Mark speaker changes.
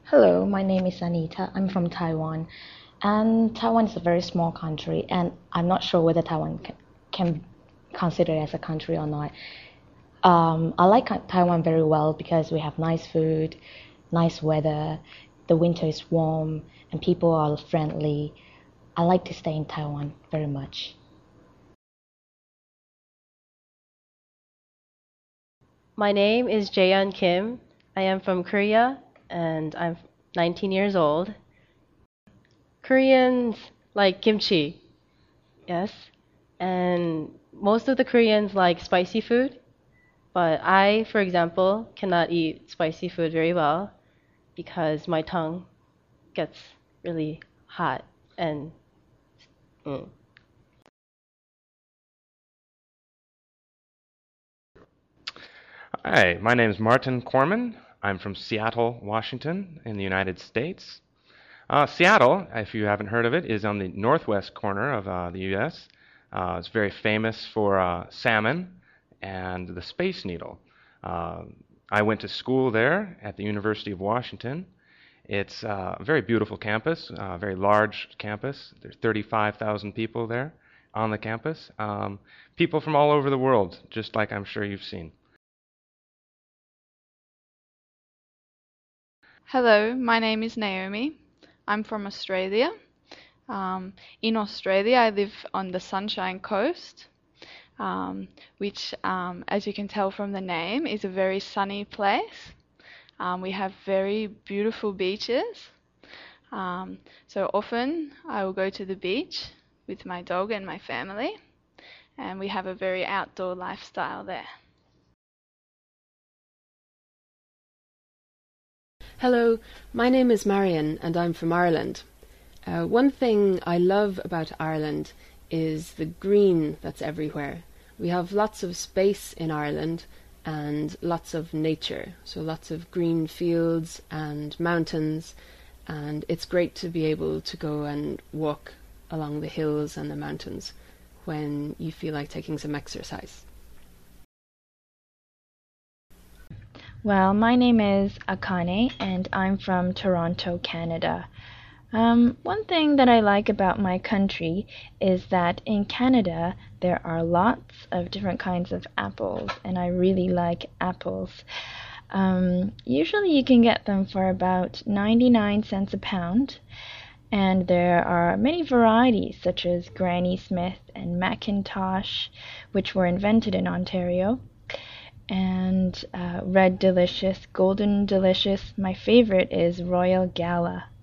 Speaker 1: Hello, my name is Anita. I'm from Taiwan, and Taiwan is a very small country, and I'm not sure whether Taiwan can consider as a country or not. I like Taiwan very well because we have nice food, nice weather, the winter is warm, and people are friendly. I like to stay in Taiwan very much.
Speaker 2: My name is Jaeyeon Kim. I am from Korea and I'm 19 years old. Koreans like kimchi, yes, and most of the Koreans like spicy food, but I, for example, cannot eat spicy food very well because my tongue gets really hot and mm.
Speaker 3: Hi, my name is Martin Corman. I'm from Seattle, Washington, in the United States. Seattle, if you haven't heard of it, is on the northwest corner of the U.S. It's very famous for salmon and the Space Needle. Uh, I went to school there at the University of Washington. It's a very beautiful campus, a very large campus. There's 35,000 people there on the campus. People from all over the world, just like I'm sure you've seen.
Speaker 4: Hello, my name is Naomi. I'm from Australia. In Australia, I live on the Sunshine Coast, which, as you can tell from the name, is a very sunny place. We have very beautiful beaches. So often I will go to the beach with my dog and my family, and we have a very outdoor lifestyle there.
Speaker 5: Hello, my name is Marion and I'm from Ireland. One thing I love about Ireland is the green that's everywhere. We have lots of space in Ireland and lots of nature, so lots of green fields and mountains, and it's great to be able to go and walk along the hills and the mountains when you feel like taking some exercise.
Speaker 6: Well, my name is Akane and I'm from Toronto, Canada. One thing that I like about my country is that in Canada there are lots of different kinds of apples, and I really like apples. Usually you can get them for about 99 cents a pound, and there are many varieties such as Granny Smith and Macintosh, which were invented in Ontario, and Red Delicious, Golden Delicious. My favorite is Royal Gala.